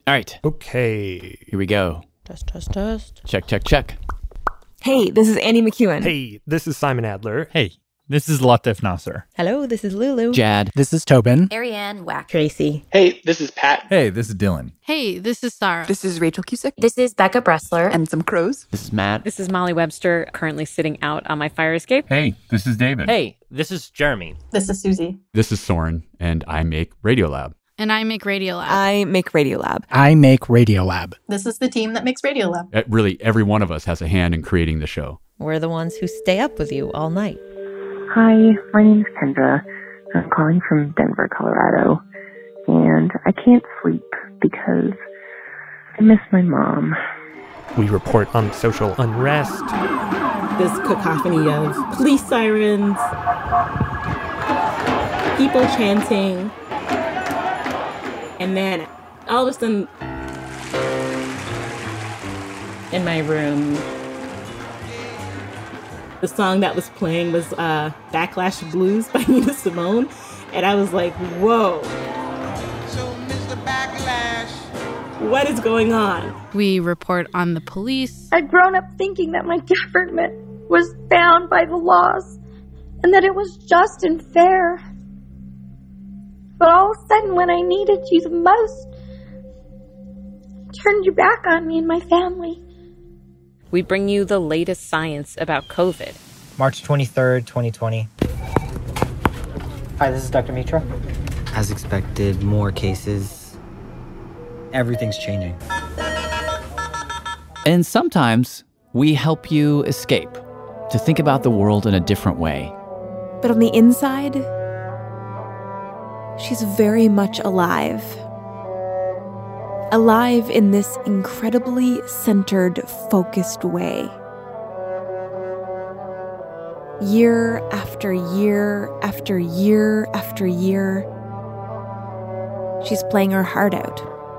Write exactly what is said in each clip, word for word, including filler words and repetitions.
All right. Okay. Here we go. Test, test, test. Check, check, check. Hey, this is Andy McEwen. Hey, this is Simon Adler. Hey, this is Latif Nasser. Hello, this is Lulu. Jad. This is Tobin. Ariane Wack. Tracy. Hey, this is Pat. Hey, this is Dylan. Hey, this is Sarah. This is Rachel Cusick. This is Becca Bressler. And some crows. This is Matt. This is Molly Webster, currently sitting out on my fire escape. Hey, this is David. Hey, this is Jeremy. This is Susie. This is Soren, and I make Radiolab. And I make Radiolab. I make Radiolab. I make Radiolab. This is the team that makes Radiolab. Uh, really, every one of us has a hand in creating the show. We're the ones who stay up with you all night. Hi, my name is Kendra. I'm calling from Denver, Colorado. And I can't sleep because I miss my mom. We report on social unrest. This cacophony of police sirens, people chanting, and then all of a sudden, in my room, the song that was playing was uh, Backlash Blues by Nina Simone. And I was like, whoa. So, Mister Backlash, what is going on? We report on the police. I'd grown up thinking that my government was bound by the laws and that it was just and fair. But all of a sudden, when I needed you the most, turned your back on me and my family. We bring you the latest science about COVID. March twenty-third, twenty twenty. Hi, this is Doctor Mitra. As expected, more cases. Everything's changing. And sometimes we help you escape, to think about the world in a different way. But on the inside, she's very much alive. Alive in this incredibly centered, focused way. Year after year after year after year, she's playing her heart out.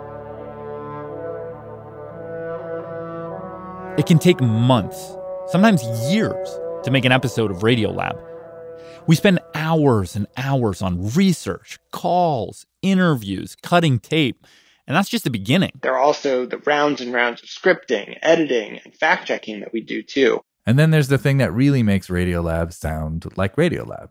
It can take months, sometimes years, to make an episode of Radiolab. We spend hours and hours on research, calls, interviews, cutting tape. And that's just the beginning. There are also the rounds and rounds of scripting, editing, and fact-checking that we do too. And then there's the thing that really makes Radiolab sound like Radiolab.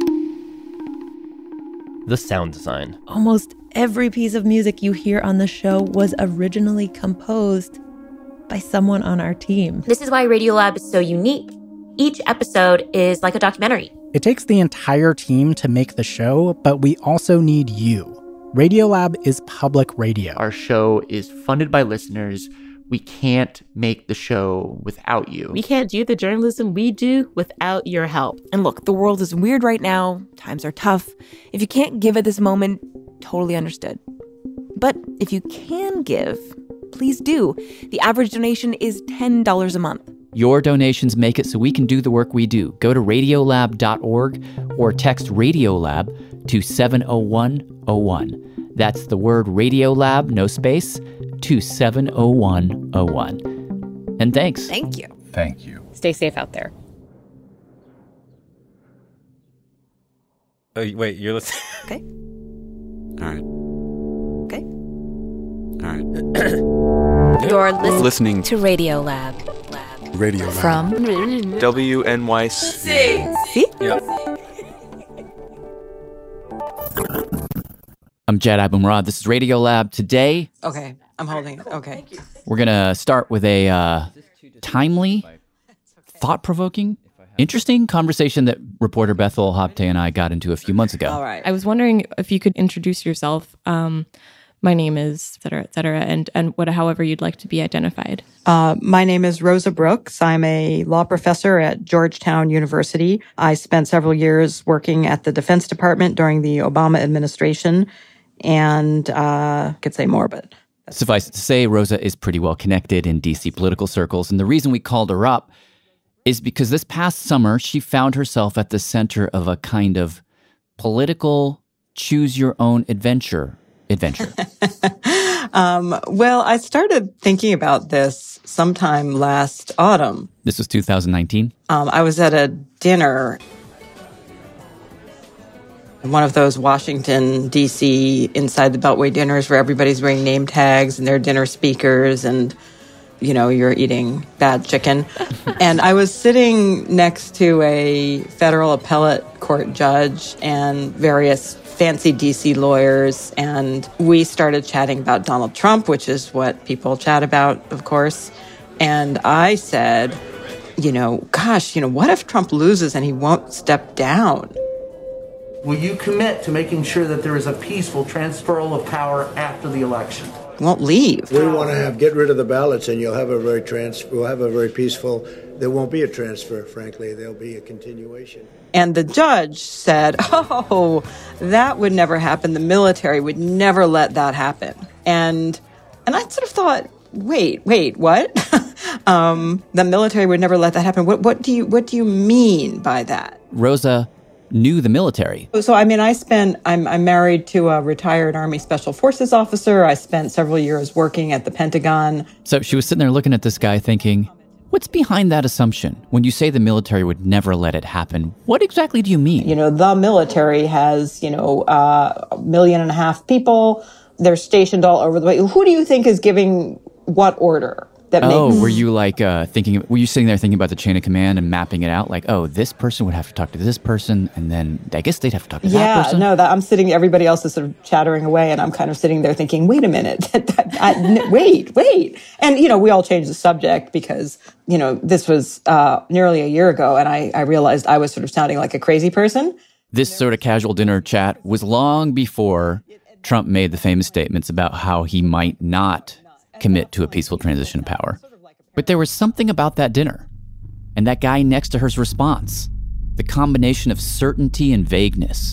The sound design. Almost every piece of music you hear on the show was originally composed by someone on our team. This is why Radiolab is so unique. Each episode is like a documentary. It takes the entire team to make the show, but we also need you. Radiolab is public radio. Our show is funded by listeners. We can't make the show without you. We can't do the journalism we do without your help. And look, the world is weird right now. Times are tough. If you can't give at this moment, totally understood. But if you can give, please do. The average donation is ten dollars a month. Your donations make it so we can do the work we do. Go to radiolab dot org or text Radiolab to seven oh one oh one. That's the word Radiolab, no space, to seven oh one oh one. And thanks. Thank you. Thank you. Stay safe out there. Oh, wait, you're listening? Okay. All right. Okay. All right. You're listening, Listening to Radiolab. Radiolab. From W N Y C. See? Yeah. I'm Jad Abumrad. This is Radiolab. Today, Okay, I'm holding it. Okay. we're going to start with a uh, timely, thought-provoking, interesting conversation that reporter Bethel Hopte and I got into a few months ago. All right. I was wondering if you could introduce yourself. Um, my name is, et cetera, et cetera, and, and what, however you'd like to be identified. Uh, my name is Rosa Brooks. I'm a law professor at Georgetown University. I spent several years working at the Defense Department during the Obama administration, and uh, I could say more, but... Suffice it to say, Rosa is pretty well connected in D C political circles, and the reason we called her up is because this past summer, she found herself at the center of a kind of political choose-your-own-adventure adventure. um, well, I started thinking about this sometime last autumn. This was two thousand nineteen? Um, I was at a dinner. One of those Washington, D C inside the Beltway dinners where everybody's wearing name tags and they're dinner speakers and, you know, you're eating bad chicken. And I was sitting next to a federal appellate court judge and various fancy D C lawyers, and we started chatting about Donald Trump, which is what people chat about, of course. And I said, you know, gosh, you know, what if Trump loses and he won't step down? Will you commit to making sure that there is a peaceful transferal of power after the election? Won't leave. We want to have get rid of the ballots, and you'll have a very trans. We'll have a very peaceful. There won't be a transfer. Frankly, there'll be a continuation. And the judge said, "Oh, that would never happen. The military would never let that happen." And and I sort of thought, wait, wait, what? um, the military would never let that happen. What what do you what do you mean by that? Rosa knew the military. So, I mean, I spent, I'm, I'm married to a retired Army Special Forces officer. I spent several years working at the Pentagon. So she was sitting there looking at this guy thinking, what's behind that assumption? When you say the military would never let it happen, what exactly do you mean? You know, the military has, you know, uh, a million and a half people. They're stationed all over the way. Who do you think is giving what order? That oh, makes... were you like uh, thinking, were you sitting there thinking about the chain of command and mapping it out? Like, oh, this person would have to talk to this person, and then I guess they'd have to talk to yeah, that person? Yeah, no, that, I'm sitting, everybody else is sort of chattering away, and I'm kind of sitting there thinking, wait a minute, I, wait, wait. And, you know, we all changed the subject because, you know, this was uh, nearly a year ago, and I, I realized I was sort of sounding like a crazy person. This sort of casual dinner chat was long before Trump made the famous statements about how he might not commit to a peaceful transition of power. But there was something about that dinner and that guy next to her's response, the combination of certainty and vagueness,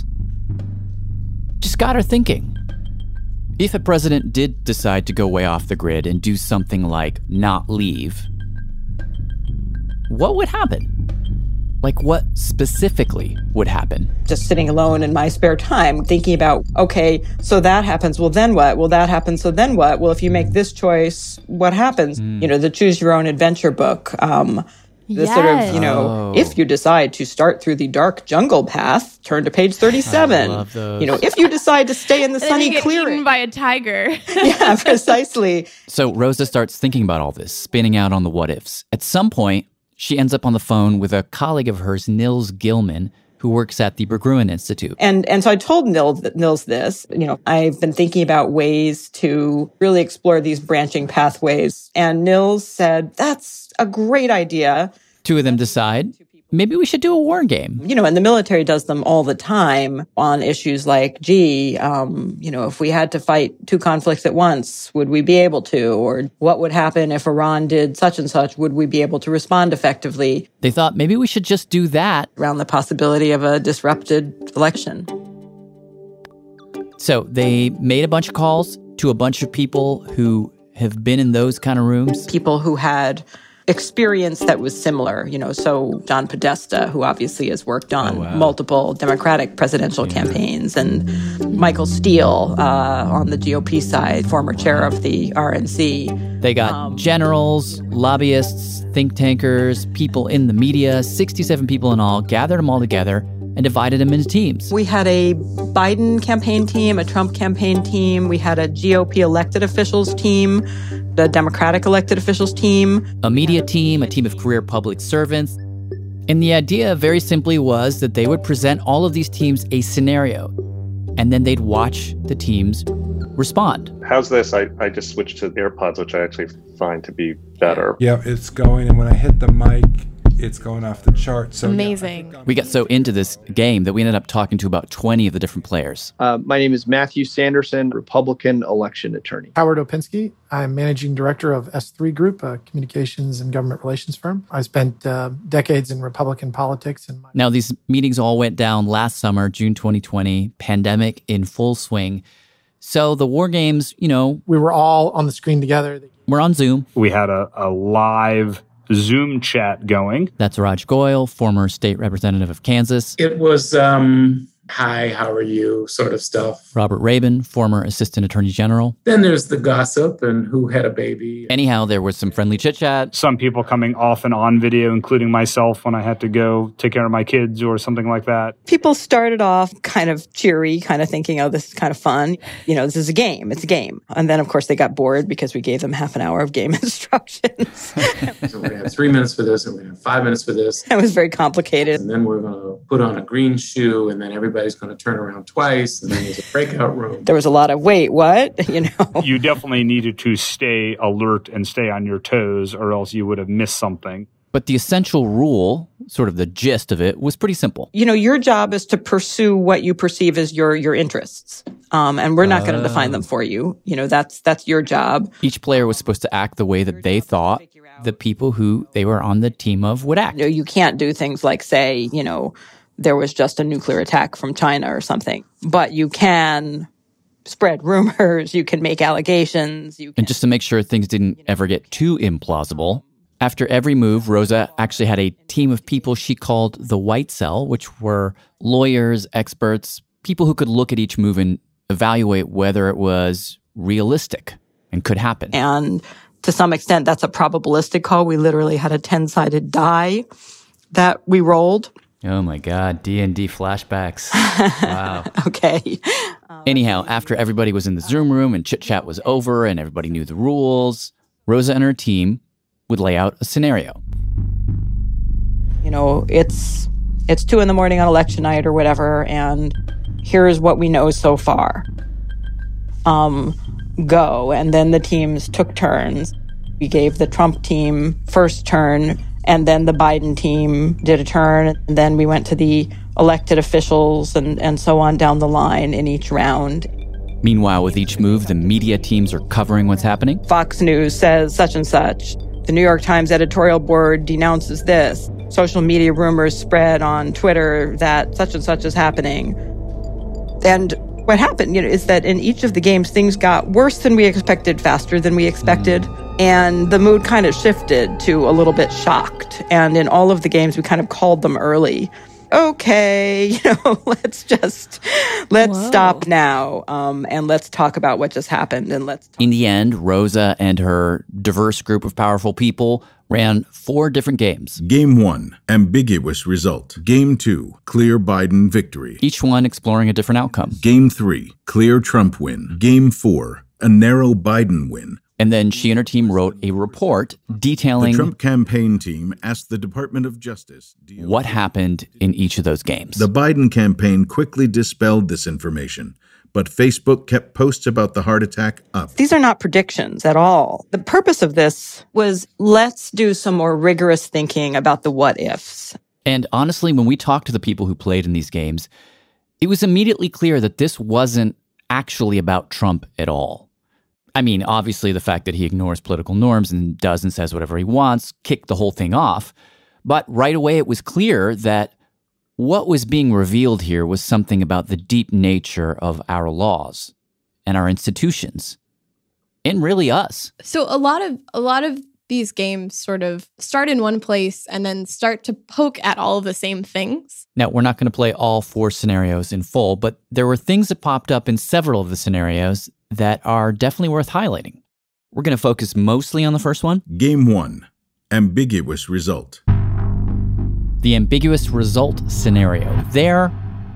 just got her thinking. If a president did decide to go way off the grid and do something like not leave, what would happen? Like, what specifically would happen? Just sitting alone in my spare time, thinking about, okay, so that happens. Well, then what? Well, that happens. So then what? Well, if you make this choice, what happens? Mm. You know, the Choose Your Own Adventure book. Um, the yes. sort of, you know, oh. if you decide to start through the dark jungle path, turn to page thirty-seven. I love those. You know, if you decide to stay in the and sunny then you get clearing. Eaten by a tiger. Yeah, precisely. So Rosa starts thinking about all this, spinning out on the what ifs. At some point, she ends up on the phone with a colleague of hers, Nils Gilman, who works at the Berggruen Institute. And and so I told Nils, Nils this, you know, I've been thinking about ways to really explore these branching pathways. And Nils said, that's a great idea. Two of them decide, maybe we should do a war game. You know, and the military does them all the time on issues like, gee, um, you know, if we had to fight two conflicts at once, would we be able to? Or what would happen if Iran did such and such? Would we be able to respond effectively? They thought maybe we should just do that. Around the possibility of a disrupted election. So they made a bunch of calls to a bunch of people who have been in those kind of rooms. People who had experience that was similar, you know, so John Podesta, who obviously has worked on oh, wow. multiple Democratic presidential yeah. campaigns, and Michael Steele uh, on the G O P side, former chair of the R N C. They got um, generals, lobbyists, think tankers, people in the media, sixty-seven people in all, gathered them all together and divided them into teams. We had a Biden campaign team, a Trump campaign team. We had a G O P elected officials team, the Democratic elected officials team. A media team, a team of career public servants. And the idea very simply was that they would present all of these teams a scenario, and then they'd watch the teams respond. How's this? I, I just switched to AirPods, which I actually find to be better. Yeah, it's going, and when I hit the mic, it's going off the chart. So amazing. Yeah, we got so into this game that we ended up talking to about twenty of the different players. Uh, my name is Matthew Sanderson, Republican election attorney. Howard Opinski. I'm managing director of S three Group, a communications and government relations firm. I spent uh, decades in Republican politics. And my- now, these meetings all went down last summer, June twenty twenty, pandemic in full swing. So the war games, you know... We were all on the screen together. We're on Zoom. We had a, a live Zoom chat going. That's Raj Goyal, former state representative of Kansas. It was um, hi, how are you sort of stuff. Robert Rabin, former Assistant Attorney General. Then there's the gossip and who had a baby. Anyhow, there was some friendly chit-chat. Some people coming off and on video, including myself when I had to go take care of my kids or something like that. People started off kind of cheery, kind of thinking, oh, this is kind of fun. You know, this is a game. It's a game. And then, of course, they got bored because we gave them half an hour of game instructions. So we're going to have three minutes for this and we're going to have five minutes for this. It was very complicated. And then we're going to put on a green shoe and then everybody's going to turn around twice and then there's a breakout room. There was a lot of, wait, what? You know, you definitely needed to stay alert and stay on your toes or else you would have missed something. But the essential rule, sort of the gist of it, was pretty simple. You know, your job is to pursue what you perceive as your your interests. Um, and we're not uh, going to define them for you. You know, that's that's your job. Each player was supposed to act the way that they thought the people who they were on the team of would act. You know, you can't do things like say, you know, there was just a nuclear attack from China or something. But you can spread rumors, you can make allegations. You can, and just to make sure things didn't ever get too implausible, after every move, Rosa actually had a team of people she called the White Cell, which were lawyers, experts, people who could look at each move and evaluate whether it was realistic and could happen. And to some extent, that's a probabilistic call. We literally had a ten-sided die that we rolled. Oh my God, D and D flashbacks. Wow. Okay. Um, Anyhow, after everybody was in the Zoom room and chit-chat was over and everybody knew the rules, Rosa and her team would lay out a scenario. You know, it's it's two in the morning on election night or whatever, and here's what we know so far. Um, go. And then the teams took turns. We gave the Trump team first turn, and then the Biden team did a turn, and then we went to the elected officials and, and so on down the line in each round. Meanwhile, with each move, the media teams are covering what's happening. Fox News says such and such. The New York Times editorial board denounces this. Social media rumors spread on Twitter that such and such is happening. And what happened, you know, is that in each of the games, things got worse than we expected, faster than we expected. Mm. And the mood kind of shifted to a little bit shocked. And in all of the games, we kind of called them early. Okay, you know, let's just, let's Whoa. stop now, um, and let's talk about what just happened, and let's talk. In the end, Rosa and her diverse group of powerful people ran four different games. Game one, ambiguous result. Game two, clear Biden victory. Each one exploring a different outcome. Game three, clear Trump win. Game four, a narrow Biden win. And then she and her team wrote a report detailing... The Trump campaign team asked the Department of Justice... what happened in each of those games. The Biden campaign quickly dispelled this information, but Facebook kept posts about the heart attack up. These are not predictions at all. The purpose of this was, let's do some more rigorous thinking about the what-ifs. And honestly, when we talked to the people who played in these games, it was immediately clear that this wasn't actually about Trump at all. I mean, obviously, the fact that he ignores political norms and does and says whatever he wants kicked the whole thing off. But right away, it was clear that what was being revealed here was something about the deep nature of our laws and our institutions, and really us. So a lot of a lot of these games sort of start in one place and then start to poke at all of the same things. Now, we're not going to play all four scenarios in full, but there were things that popped up in several of the scenarios that are definitely worth highlighting. We're going to focus mostly on the first one. Game one, ambiguous result. The ambiguous result scenario. There,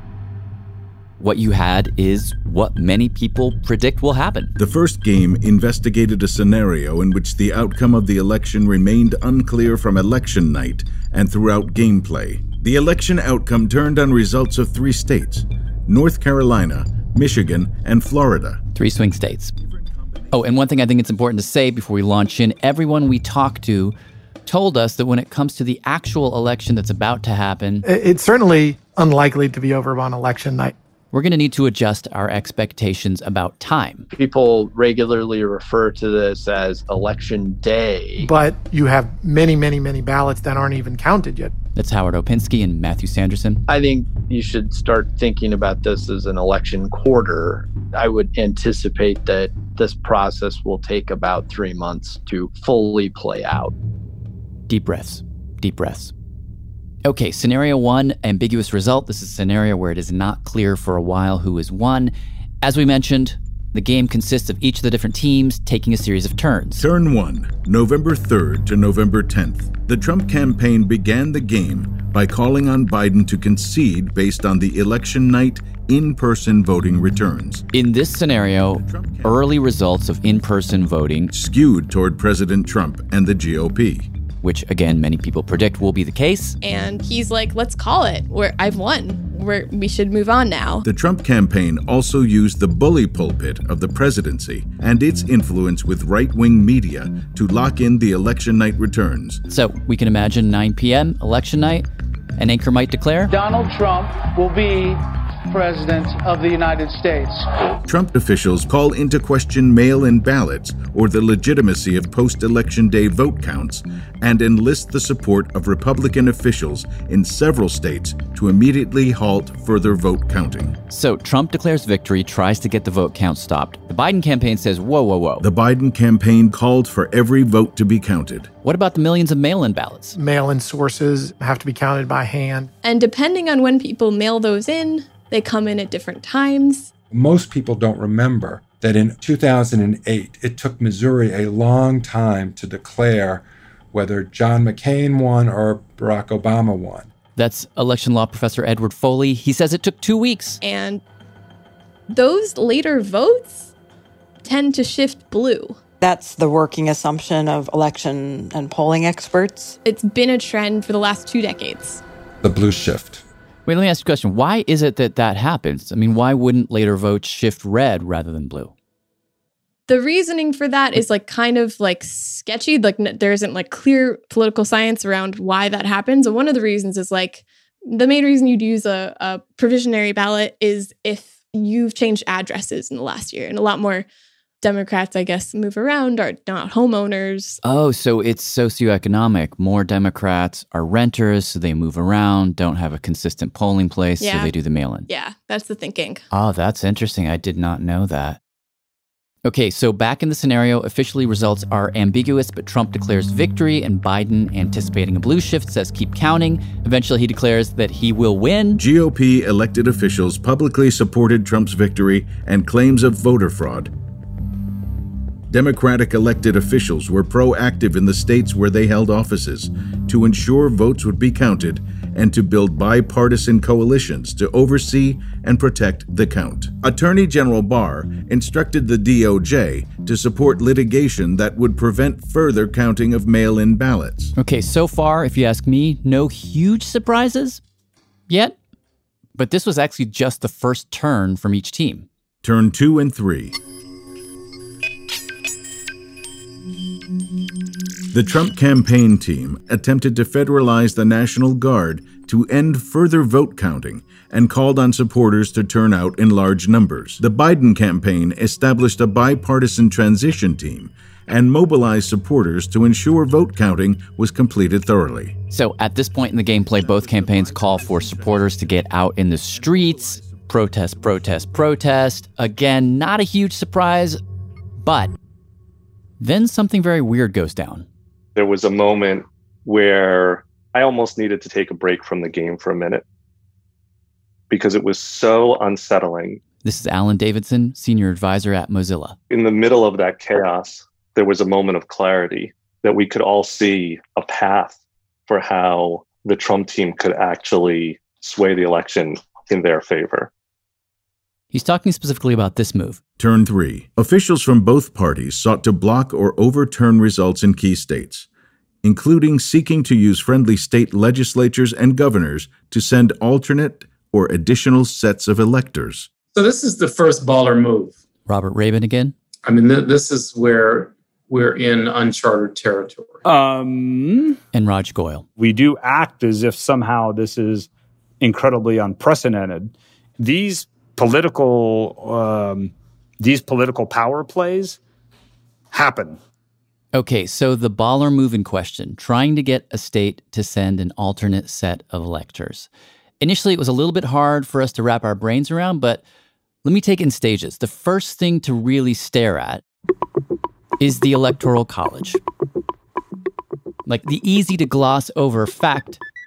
what you had is what many people predict will happen. The first game investigated a scenario in which the outcome of the election remained unclear from election night and throughout gameplay. The election outcome turned on results of three states: North Carolina, Michigan, and Florida. Three swing states. Oh, and one thing I think it's important to say before we launch in, everyone we talked to told us that when it comes to the actual election that's about to happen... It's certainly unlikely to be over on election night. We're going to need to adjust our expectations about time. People regularly refer to this as election day. But you have many, many, many ballots that aren't even counted yet. That's Howard Opinski and Matthew Sanderson. I think you should start thinking about this as an election quarter. I would anticipate that this process will take about three months to fully play out. Deep breaths. Deep breaths. Okay, scenario one, ambiguous result. This is a scenario where it is not clear for a while who has won. As we mentioned, the game consists of each of the different teams taking a series of turns. Turn one, November third to November tenth. The Trump campaign began the game by calling on Biden to concede based on the election night in-person voting returns. In this scenario, early results of in-person voting skewed toward President Trump and the G O P. Which, again, many people predict will be the case. And he's like, let's call it. We're, I've won. We're, we should move on now. The Trump campaign also used the bully pulpit of the presidency and its influence with right-wing media to lock in the election night returns. So we can imagine nine p.m., election night, an anchor might declare, Donald Trump will be President of the United States. Trump officials call into question mail-in ballots or the legitimacy of post-election day vote counts and enlist the support of Republican officials in several states to immediately halt further vote counting. So Trump declares victory, tries to get the vote count stopped. The Biden campaign says, whoa, whoa, whoa. The Biden campaign called for every vote to be counted. What about the millions of mail-in ballots? Mail-in sources have to be counted by hand. And depending on when people mail those in, they come in at different times. Most people don't remember that in two thousand eight, it took Missouri a long time to declare whether John McCain won or Barack Obama won. That's election law professor Edward Foley. He says it took two weeks. And those later votes tend to shift blue. That's the working assumption of election and polling experts. It's been a trend for the last two decades. The blue shift. Wait, let me ask you a question. Why is it that that happens? I mean, why wouldn't later votes shift red rather than blue? The reasoning for that is like kind of like sketchy. Like there isn't like clear political science around why that happens. And one of the reasons is like the main reason you'd use a, a provisionary ballot is if you've changed addresses in the last year. And a lot more Democrats, I guess, move around, are not homeowners. Oh, so it's socioeconomic. More Democrats are renters, so they move around, don't have a consistent polling place, yeah. so they do the mail-in. Yeah, that's the thinking. Oh, that's interesting. I did not know that. Okay, so back in the scenario, officially results are ambiguous, but Trump declares victory, and Biden, anticipating a blue shift, says keep counting. Eventually, he declares that he will win. G O P elected officials publicly supported Trump's victory and claims of voter fraud. Democratic elected officials were proactive in the states where they held offices to ensure votes would be counted and to build bipartisan coalitions to oversee and protect the count. Attorney General Barr instructed the D O J to support litigation that would prevent further counting of mail-in ballots. Okay, so far, if you ask me, no huge surprises yet, but this was actually just the first turn from each team. Turn two and three. The Trump campaign team attempted to federalize the National Guard to end further vote counting and called on supporters to turn out in large numbers. The Biden campaign established a bipartisan transition team and mobilized supporters to ensure vote counting was completed thoroughly. So at this point in the gameplay, both campaigns call for supporters to get out in the streets, protest, protest, protest. Again, not a huge surprise, but then something very weird goes down. There was a moment where I almost needed to take a break from the game for a minute because it was so unsettling. This is Alan Davidson, senior advisor at Mozilla. In the middle of that chaos, there was a moment of clarity that we could all see a path for how the Trump team could actually sway the election in their favor. He's talking specifically about this move. Turn three. Officials from both parties sought to block or overturn results in key states, including seeking to use friendly state legislatures and governors to send alternate or additional sets of electors. So this is the first baller move. Robert Rabin again? I mean, th- this is where we're in uncharted territory. Um, and Raj Goyal. We do act as if somehow this is incredibly unprecedented. These political um, these political power plays happen. Okay, so the baller move in question, trying to get a state to send an alternate set of electors. Initially, it was a little bit hard for us to wrap our brains around, but let me take it in stages. The first thing to really stare at is the Electoral College. Like the easy to gloss over fact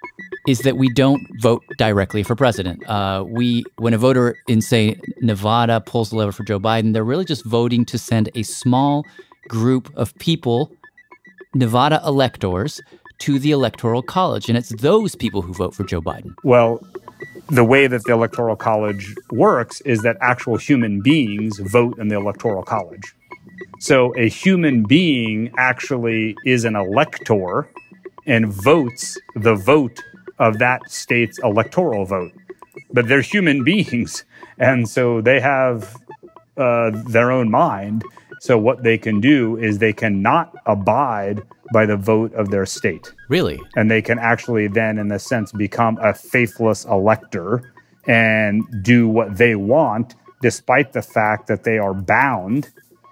is that we don't vote directly for president. Uh, we, when a voter in, say, Nevada pulls the lever for Joe Biden, they're really just voting to send a small group of people, Nevada electors, to the Electoral College. And it's those people who vote for Joe Biden. Well, the way that the Electoral College works is that actual human beings vote in the Electoral College. So a human being actually is an elector and votes the vote of that state's electoral vote. But they're human beings, and so they have uh, their own mind. So what they can do is they cannot abide by the vote of their state. Really? And they can actually then, in a sense, become a faithless elector and do what they want, despite the fact that they are bound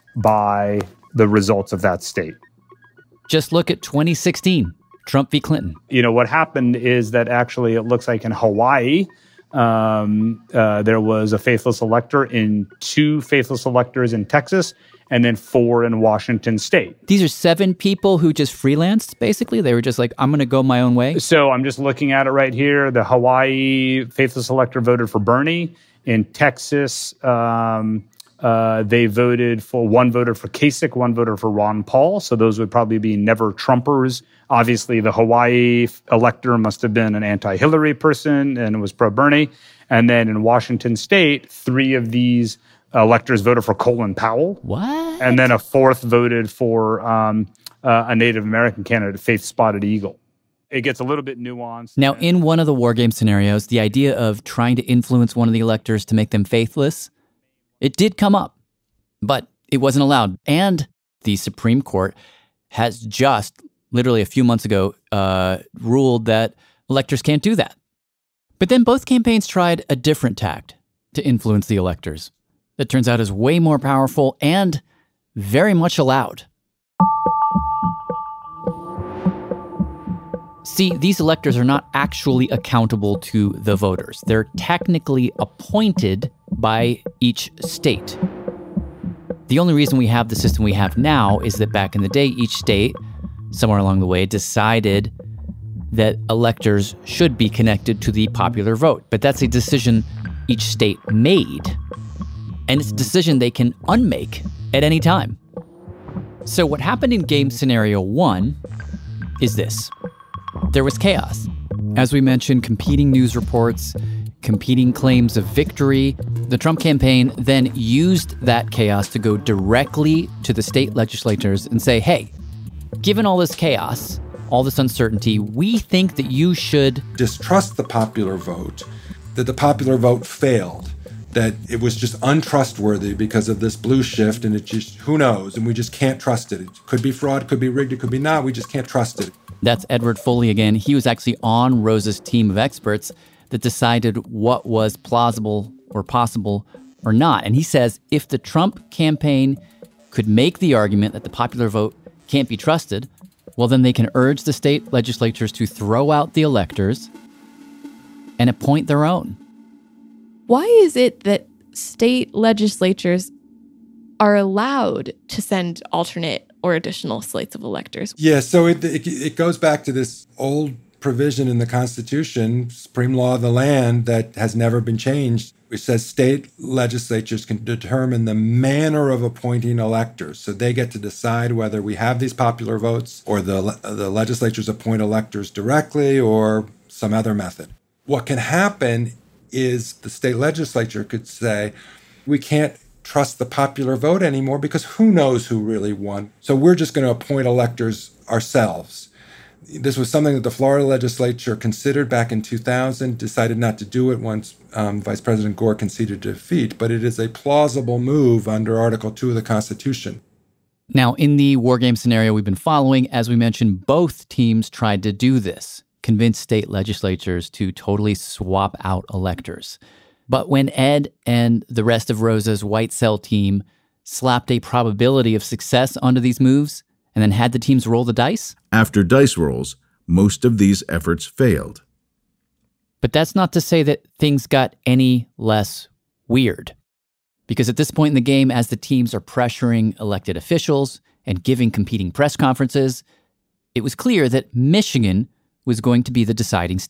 by the results of that state. Just look at twenty sixteen. Trump v. Clinton. You know, what happened is that actually it looks like in Hawaii, um, uh, there was a faithless elector, in two faithless electors in Texas, and then four in Washington state. These are seven people who just freelanced, basically? They were just like, I'm going to go my own way? So I'm just looking at it right here. The Hawaii faithless elector voted for Bernie. In Texas, um, uh, they voted for, one voted for Kasich, one voted for Ron Paul. So those would probably be never Trumpers. Obviously, the Hawaii elector must have been an anti-Hillary person and was pro-Bernie. And then in Washington state, three of these electors voted for Colin Powell. What? And then a fourth voted for um, uh, a Native American candidate, Faith Spotted Eagle. It gets a little bit nuanced. Now, in one of the war game scenarios, the idea of trying to influence one of the electors to make them faithless, it did come up, but it wasn't allowed. And the Supreme Court has just, literally a few months ago, uh, ruled that electors can't do that. But then both campaigns tried a different tact to influence the electors that turns out is way more powerful and very much allowed. See, these electors are not actually accountable to the voters. They're technically appointed by each state. The only reason we have the system we have now is that back in the day, each state, somewhere along the way, decided that electors should be connected to the popular vote. But that's a decision each state made. And it's a decision they can unmake at any time. So what happened in game scenario one is this. There was chaos. As we mentioned, competing news reports, competing claims of victory. The Trump campaign then used that chaos to go directly to the state legislatures and say, hey, given all this chaos, all this uncertainty, we think that you should distrust the popular vote, that the popular vote failed, that it was just untrustworthy because of this blue shift, and it just, who knows, and we just can't trust it. It could be fraud, could be rigged, it could be not, we just can't trust it. That's Edward Foley again. He was actually on Rose's team of experts that decided what was plausible or possible or not. And he says if the Trump campaign could make the argument that the popular vote can't be trusted, well, then they can urge the state legislatures to throw out the electors and appoint their own. Why is it that state legislatures are allowed to send alternate or additional slates of electors? Yeah, so it, it it goes back to this old provision in the Constitution, Supreme Law of the Land, that has never been changed, which says state legislatures can determine the manner of appointing electors. So they get to decide whether we have these popular votes or the the legislatures appoint electors directly or some other method. What can happen is the state legislature could say, we can't trust the popular vote anymore because who knows who really won. So we're just going to appoint electors ourselves. This was something that the Florida legislature considered back in two thousand, decided not to do it once um, Vice President Gore conceded defeat, but it is a plausible move under Article two of the Constitution. Now, in the war game scenario we've been following, as we mentioned, both teams tried to do this, convince state legislatures to totally swap out electors. But when Ed and the rest of Rosa's white cell team slapped a probability of success onto these moves and then had the teams roll the dice? After dice rolls, most of these efforts failed. But that's not to say that things got any less weird. Because at this point in the game, as the teams are pressuring elected officials and giving competing press conferences, it was clear that Michigan was going to be the deciding state.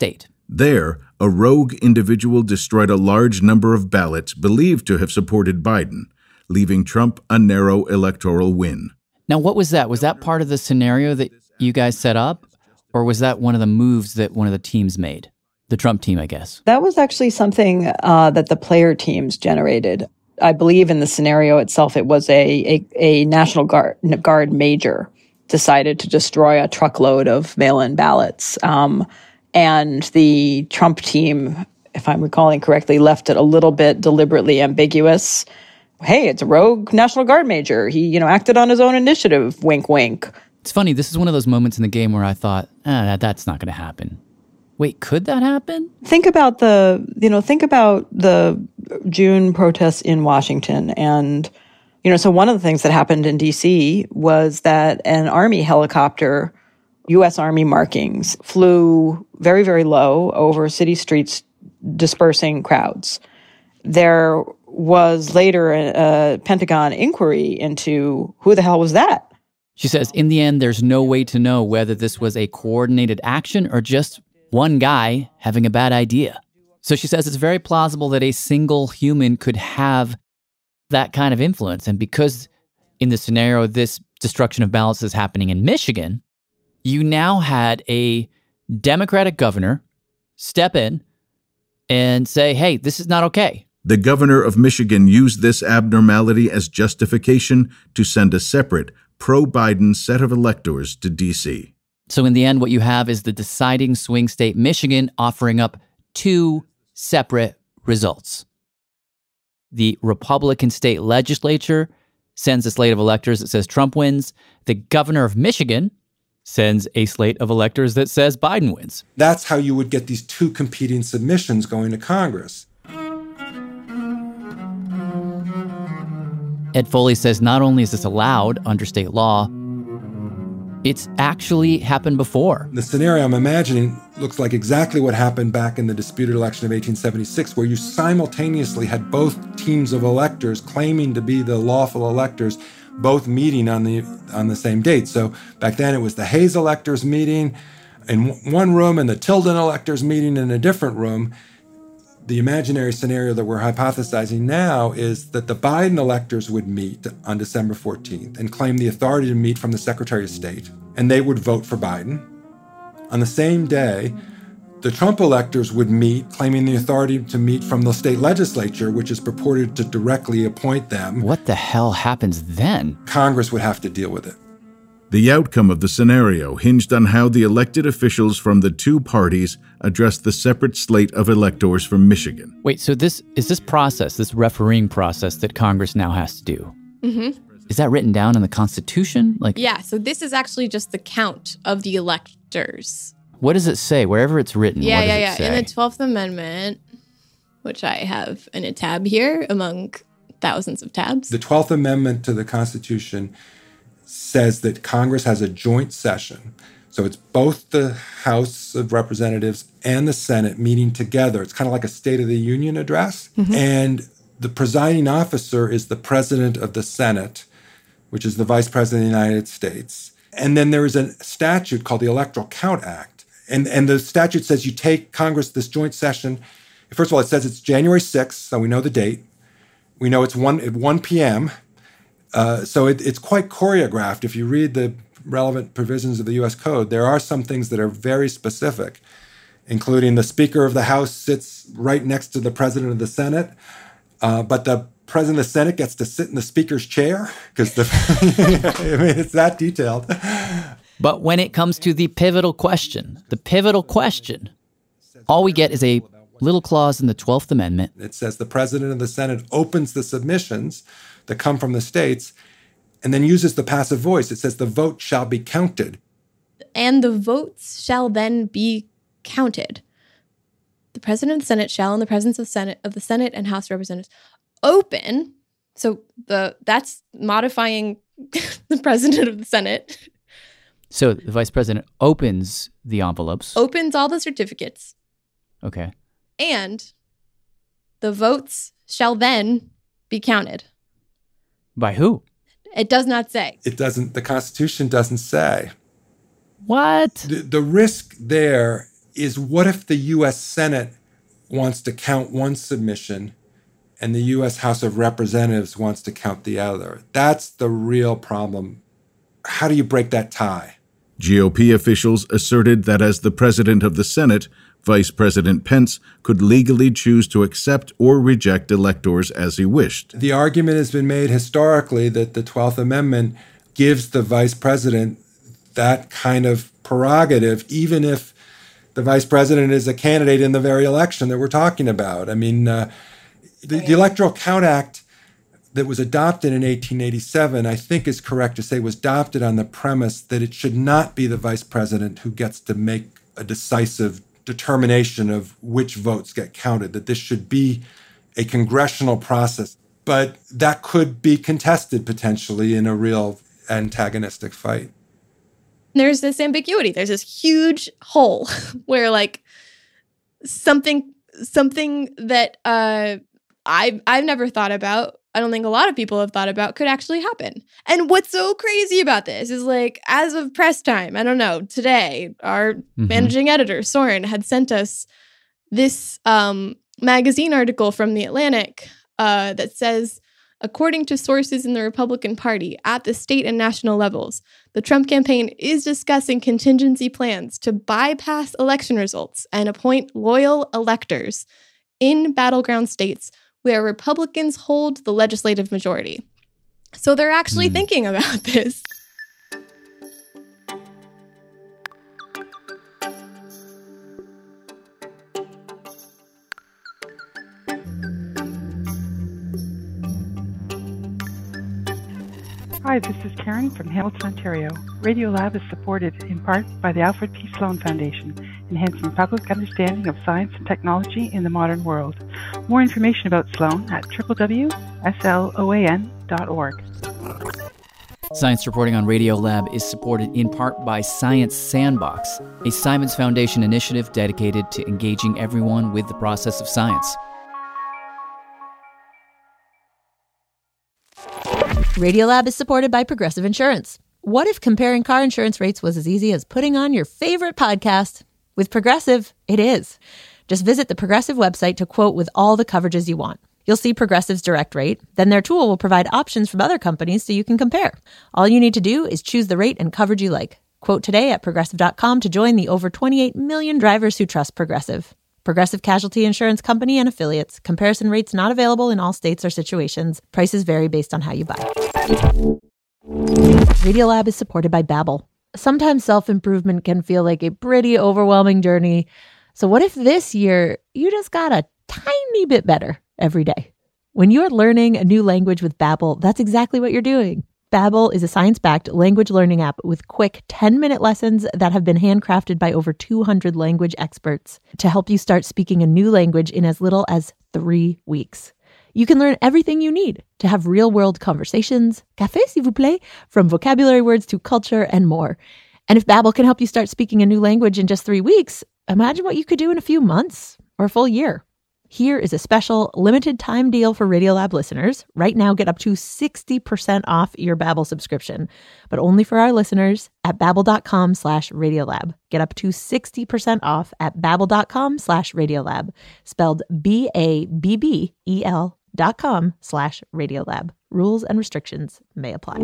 There, a rogue individual destroyed a large number of ballots believed to have supported Biden, leaving Trump a narrow electoral win. Now, what was that? Was that part of the scenario that you guys set up? Or was that one of the moves that one of the teams made? The Trump team, I guess. That was actually something uh, that the player teams generated. I believe in the scenario itself, it was a, a, a National Guard, Guard major decided to destroy a truckload of mail-in ballots. Um, and the Trump team, if I'm recalling correctly, left it a little bit deliberately ambiguous. Hey, it's a rogue National Guard major. He, you know, acted on his own initiative. Wink, wink. It's funny. This is one of those moments in the game where I thought, ah, that, that's not going to happen. Wait, could that happen? Think about the, you know, think about the June protests in Washington. And, you know, so one of the things that happened in D C was that an Army helicopter, U S Army markings, flew very, very low over city streets, dispersing crowds. There was later a, a Pentagon inquiry into who the hell was that? She says, in the end, there's no way to know whether this was a coordinated action or just one guy having a bad idea. So she says it's very plausible that a single human could have that kind of influence. And because in the scenario, this destruction of ballots is happening in Michigan, you now had a Democratic governor step in and say, hey, this is not okay. The governor of Michigan used this abnormality as justification to send a separate pro-Biden set of electors to D C. So in the end, what you have is the deciding swing state, Michigan, offering up two separate results. The Republican state legislature sends a slate of electors that says Trump wins. The governor of Michigan sends a slate of electors that says Biden wins. That's how you would get these two competing submissions going to Congress. Ed Foley says not only is this allowed under state law, it's actually happened before. The scenario I'm imagining looks like exactly what happened back in the disputed election of eighteen seventy-six, where you simultaneously had both teams of electors claiming to be the lawful electors, both meeting on the on the same date. So back then it was the Hayes electors meeting in one room and the Tilden electors meeting in a different room. The imaginary scenario that we're hypothesizing now is that the Biden electors would meet on December fourteenth and claim the authority to meet from the Secretary of State, and they would vote for Biden. On the same day, the Trump electors would meet, claiming the authority to meet from the state legislature, which is purported to directly appoint them. What the hell happens then? Congress would have to deal with it. The outcome of the scenario hinged on how the elected officials from the two parties addressed the separate slate of electors from Michigan. Wait, so this is this process, this refereeing process that Congress now has to do. Mm-hmm. Is that written down in the Constitution? Like, yeah, so this is actually just the count of the electors. What does it say? Wherever it's written, Yeah, what yeah, does yeah. it say? In the twelfth Amendment, which I have in a tab here among thousands of tabs. The twelfth Amendment to the Constitution says that Congress has a joint session. So it's both the House of Representatives and the Senate meeting together. It's kind of like a State of the Union address. Mm-hmm. And the presiding officer is the President of the Senate, which is the Vice President of the United States. And then there is a statute called the Electoral Count Act. And, and the statute says you take Congress, this joint session. First of all, it says it's January sixth, so we know the date. We know it's one at one p.m., Uh, so it, it's quite choreographed. If you read the relevant provisions of the U S Code, there are some things that are very specific, including the Speaker of the House sits right next to the President of the Senate, uh, but the President of the Senate gets to sit in the Speaker's chair, because the I mean, it's that detailed. But when it comes to the pivotal question, the pivotal question, all we get is a little clause in the twelfth Amendment. It says the President of the Senate opens the submissions that come from the states, and then uses the passive voice. It says the vote shall be counted. And the votes shall then be counted. The President of the Senate shall, in the presence of Senate of the Senate and House of Representatives, open. So the that's modifying the President of the Senate. So the Vice President opens the envelopes. Opens all the certificates. Okay. And the votes shall then be counted. By who? It does not say. It doesn't, the Constitution doesn't say. What? The, the risk there is what if the U S Senate wants to count one submission and the U S House of Representatives wants to count the other? That's the real problem. How do you break that tie? G O P officials asserted that as the president of the Senate, Vice President Pence could legally choose to accept or reject electors as he wished. The argument has been made historically that the twelfth Amendment gives the vice president that kind of prerogative, even if the vice president is a candidate in the very election that we're talking about. I mean, uh, the, the Electoral Count Act that was adopted in eighteen eighty-seven, I think is correct to say, was adopted on the premise that it should not be the vice president who gets to make a decisive determination of which votes get counted, that this should be a congressional process. But that could be contested potentially in a real antagonistic fight. There's this ambiguity. There's this huge hole where like something something that uh, I've, I've never thought about, I don't think a lot of people have thought about, could actually happen. And what's so crazy about this is like, as of press time, I don't know, today, our mm-hmm. managing editor, Soren, had sent us this um, magazine article from The Atlantic uh, that says, according to sources in the Republican Party at the state and national levels, the Trump campaign is discussing contingency plans to bypass election results and appoint loyal electors in battleground states where Republicans hold the legislative majority. So they're actually mm. thinking about this. Hi, this is Karen from Hamilton, Ontario. Radiolab is supported in part by the Alfred P. Sloan Foundation, enhancing public understanding of science and technology in the modern world. More information about Sloan at w w w dot sloan dot org. Science reporting on Radiolab is supported in part by Science Sandbox, a Simons Foundation initiative dedicated to engaging everyone with the process of science. Radiolab is supported by Progressive Insurance. What if comparing car insurance rates was as easy as putting on your favorite podcast? With Progressive, it is. Just visit the Progressive website to quote with all the coverages you want. You'll see Progressive's direct rate. Then their tool will provide options from other companies so you can compare. All you need to do is choose the rate and coverage you like. Quote today at progressive dot com to join the over twenty-eight million drivers who trust Progressive. Progressive Casualty Insurance Company and Affiliates. Comparison rates not available in all states or situations. Prices vary based on how you buy. Radiolab is supported by Babbel. Sometimes self-improvement can feel like a pretty overwhelming journey. So what if this year you just got a tiny bit better every day? When you're learning a new language with Babbel, that's exactly what you're doing. Babbel is a science-backed language learning app with quick ten-minute lessons that have been handcrafted by over two hundred language experts to help you start speaking a new language in as little as three weeks. You can learn everything you need to have real-world conversations, café s'il vous plaît, from vocabulary words to culture and more. And if Babbel can help you start speaking a new language in just three weeks, imagine what you could do in a few months or a full year. Here is a special limited time deal for Radiolab listeners. Right now, get up to sixty percent off your Babbel subscription, but only for our listeners at babbel.com slash Radiolab. Get up to sixty percent off at babbel.com slash Radiolab, spelled B A B B E L dot com slash Radiolab. Rules and restrictions may apply.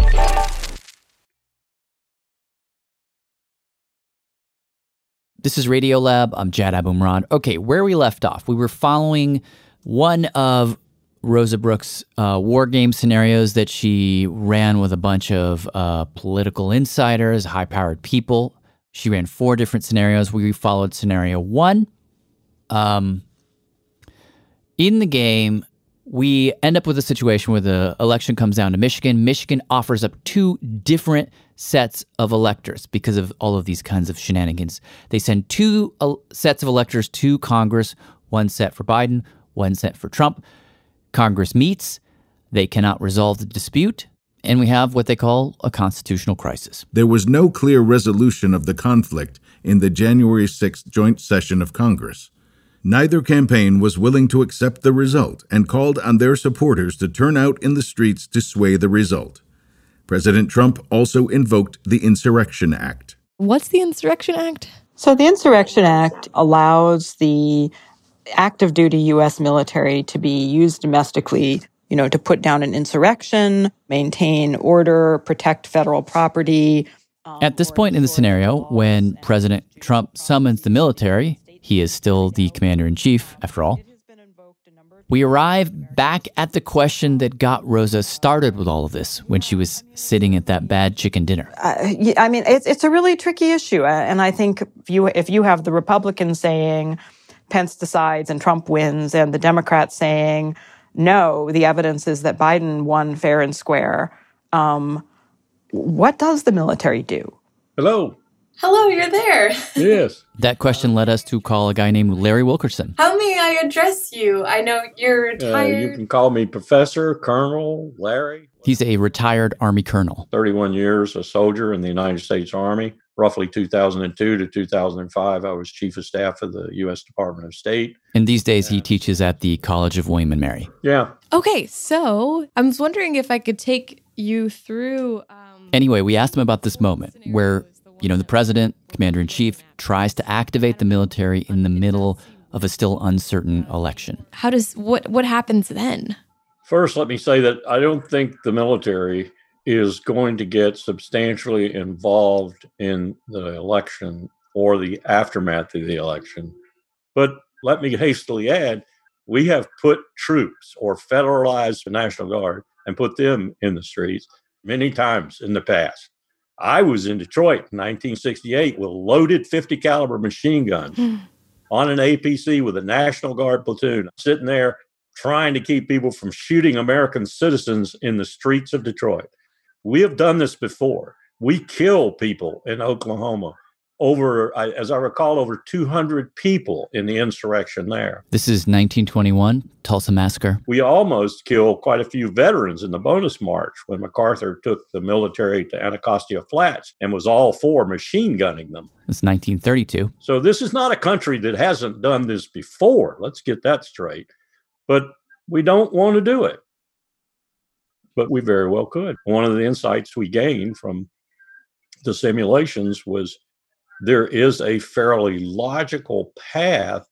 This is Radiolab. I'm Jad Abumrad. Okay, where we left off, we were following one of Rosa Brooks' uh, war game scenarios that she ran with a bunch of uh, political insiders, high-powered people. She ran four different scenarios. We followed scenario one. Um, in the game, we end up with a situation where the election comes down to Michigan. Michigan offers up two different sets of electors because of all of these kinds of shenanigans. They send two uh, sets of electors to Congress, one set for Biden, one set for Trump. Congress meets. They cannot resolve the dispute. And we have what they call a constitutional crisis. There was no clear resolution of the conflict in the January sixth joint session of Congress. Neither campaign was willing to accept the result and called on their supporters to turn out in the streets to sway the result. President Trump also invoked the Insurrection Act. What's the Insurrection Act? So the Insurrection Act allows the active duty U S military to be used domestically, you know, to put down an insurrection, maintain order, protect federal property. At this point in the scenario, when President Trump summons the military, he is still the commander-in-chief, after all, we arrive back at the question that got Rosa started with all of this when she was sitting at that bad chicken dinner. Uh, I mean, it's it's a really tricky issue. And I think if you, if you have the Republicans saying Pence decides and Trump wins, and the Democrats saying, no, the evidence is that Biden won fair and square, um, what does the military do? Hello. Hello, you're there. Yes. That question led us to call a guy named Larry Wilkerson. How may I address you? I know you're Uh, retired. you can call me Professor, Colonel, Larry. He's a retired Army colonel. thirty-one years a soldier in the United States Army. Roughly two thousand two to two thousand five, I was Chief of Staff of the U S Department of State. And these days, he teaches at the College of William and Mary. Yeah. Okay, so I was wondering if I could take you through. Um, Anyway, we asked him about this moment where, you know, the president, commander-in-chief, tries to activate the military in the middle of a still uncertain election. how does what what happens then? First, let me say that I don't think the military is going to get substantially involved in the election or the aftermath of the election. But let me hastily add, we have put troops or federalized the National Guard and put them in the streets many times in the past. I was in Detroit in nineteen sixty-eight with loaded fifty caliber machine guns on an A P C with a National Guard platoon, sitting there trying to keep people from shooting American citizens in the streets of Detroit. We have done this before. We kill people in Oklahoma. Over, I- as I recall, over two hundred people in the insurrection there. This is nineteen twenty-one, Tulsa Massacre. We almost killed quite a few veterans in the bonus march when MacArthur took the military to Anacostia Flats and was all for machine gunning them. It's nineteen thirty-two. So this is not a country that hasn't done this before. Let's get that straight. But we don't want to do it. But we very well could. One of the insights we gained from the simulations was there is a fairly logical path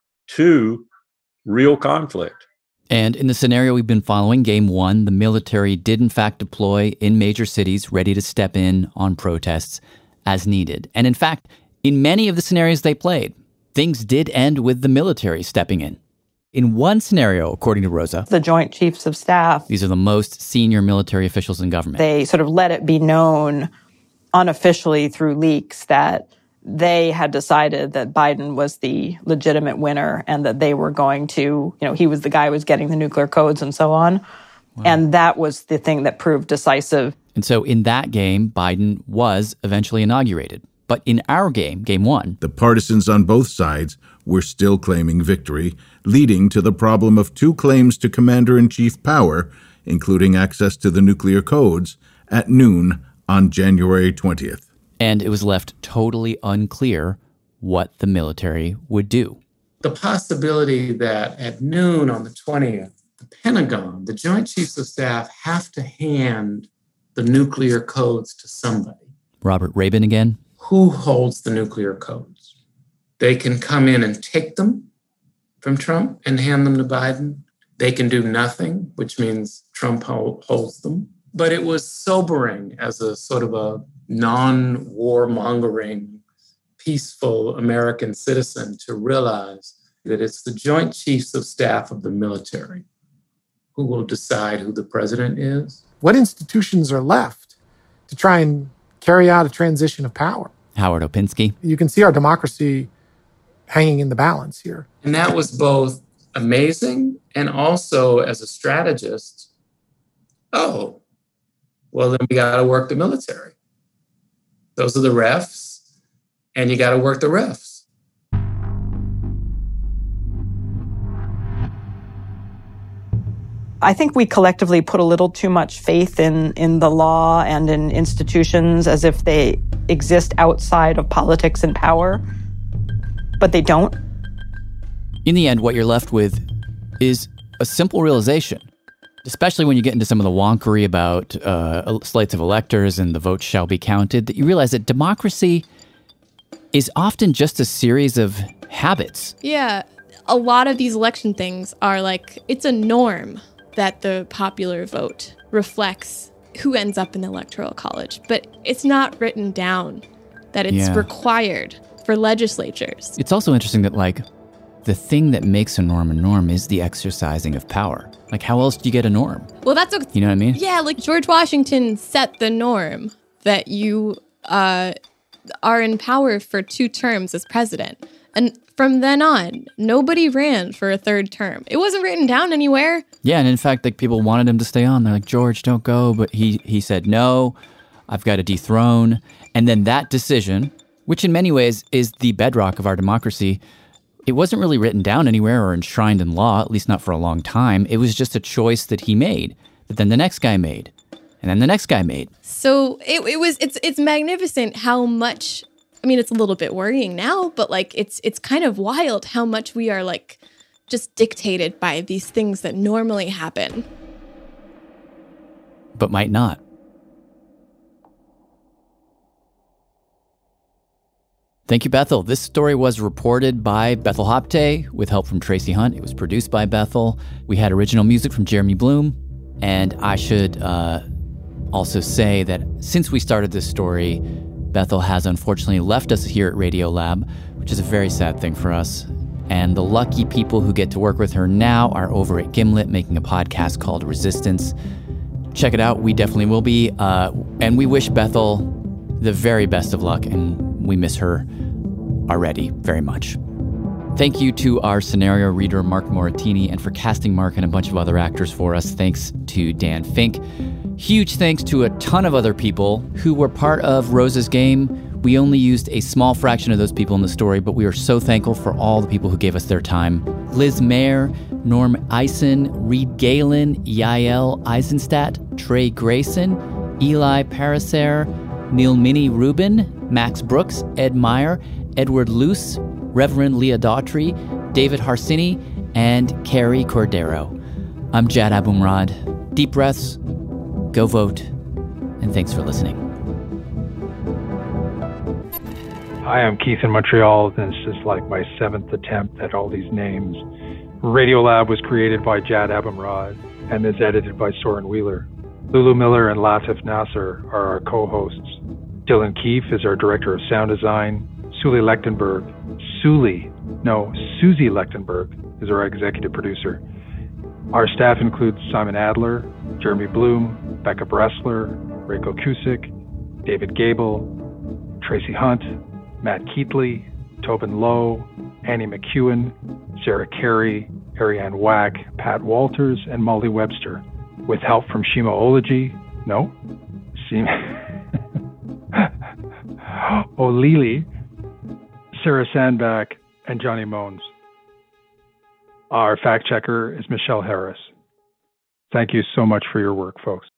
to real conflict. And in the scenario we've been following, game one, the military did in fact deploy in major cities, ready to step in on protests as needed. And in fact, in many of the scenarios they played, things did end with the military stepping in. In one scenario, according to Rosa, The Joint Chiefs of Staff, these are the most senior military officials in government. they sort of let it be known unofficially through leaks that they had decided that Biden was the legitimate winner and that they were going to, you know, he was the guy who was getting the nuclear codes and so on. Wow. And that was the thing that proved decisive. And so in that game, Biden was eventually inaugurated. But in our game, game one, the partisans on both sides were still claiming victory, leading to the problem of two claims to commander-in-chief power, including access to the nuclear codes, at noon on January twentieth. And it was left totally unclear what the military would do. The possibility that at noon on the twentieth, the Pentagon, the Joint Chiefs of Staff have to hand the nuclear codes to somebody. Robert Rabin again. Who holds the nuclear codes? They can come in and take them from Trump and hand them to Biden. They can do nothing, which means Trump holds them. But it was sobering as a sort of a non-warmongering, peaceful American citizen to realize that it's the Joint Chiefs of Staff of the military who will decide who the president is. What institutions are left to try and carry out a transition of power? Howard Opinski. You can see our democracy hanging in the balance here. And that was both amazing and also, as a strategist, oh, well, then we got to work the military. Those are the refs, and you got to work the refs. I think we collectively put a little too much faith in, in the law and in institutions as if they exist outside of politics and power, but they don't. In the end, what you're left with is a simple realization, especially when you get into some of the wonkery about uh, slates of electors and the votes shall be counted, that you realize that democracy, is often just a series of habits. Yeah. A lot of these election things are like, it's a norm that the popular vote reflects who ends up in the Electoral College, but it's not written down that it's Yeah. required for legislatures. It's also interesting that, like, the thing that makes a norm a norm is the exercising of power. Like, how else do you get a norm? Well, that's what, You know what I mean? yeah, like George Washington set the norm that you uh, are in power for two terms as president. And from then on, nobody ran for a third term. It wasn't written down anywhere. Yeah, and in fact, like, people wanted him to stay on. They're like, George, don't go. But he, he said, no, I've got to dethrone. And then that decision, which in many ways is the bedrock of our democracy, it wasn't really written down anywhere or enshrined in law, at least not for a long time. It was just a choice that he made, that then the next guy made, and then the next guy made. So it, it was it's it's magnificent how much, I mean, it's a little bit worrying now, but like it's it's kind of wild how much we are like just dictated by these things that normally happen. But might not. Thank you, Bethel. This story was reported by Bethel Hopte with help from Tracy Hunt. It was produced by Bethel. We had original music from Jeremy Bloom. And I should uh, also say that since we started this story, Bethel has unfortunately left us here at Radiolab, which is a very sad thing for us. And the lucky people who get to work with her now are over at Gimlet making a podcast called Resistance. Check it out. We definitely will be. Uh, and we wish Bethel the very best of luck, and we miss her already very much. Thank you to our scenario reader, Mark Moratini, and for casting Mark and a bunch of other actors for us. Thanks to Dan Fink. Huge thanks to a ton of other people who were part of Rose's game. We only used a small fraction of those people in the story, but we are so thankful for all the people who gave us their time. Liz Mayer, Norm Eisen, Reed Galen, Yael Eisenstadt, Trey Grayson, Eli Paraser, Neil Minnie Rubin, Max Brooks, Ed Meyer, Edward Luce, Reverend Leah Daughtry, David Harsini, and Carrie Cordero. I'm Jad Abumrad. Deep breaths, go vote, and thanks for listening. Hi, I'm Keith in Montreal. This is like my seventh attempt at all these names. Radiolab was created by Jad Abumrad and is edited by Soren Wheeler. Lulu Miller and Latif Nasser are our co-hosts. Dylan Keefe is our director of sound design. Suli Lechtenberg, Suli, no, Susie Lechtenberg is our executive producer. Our staff includes Simon Adler, Jeremy Bloom, Becca Bressler, Reiko Cusick, David Gable, Tracy Hunt, Matt Keatley, Tobin Lowe, Annie McEwen, Sarah Carey, Ariane Wack, Pat Walters, and Molly Webster, with help from Shima Ology, no, Shima, O'Leary, Sarah Sandback, and Johnny Mones. Our fact checker is Michelle Harris. Thank you so much for your work, folks.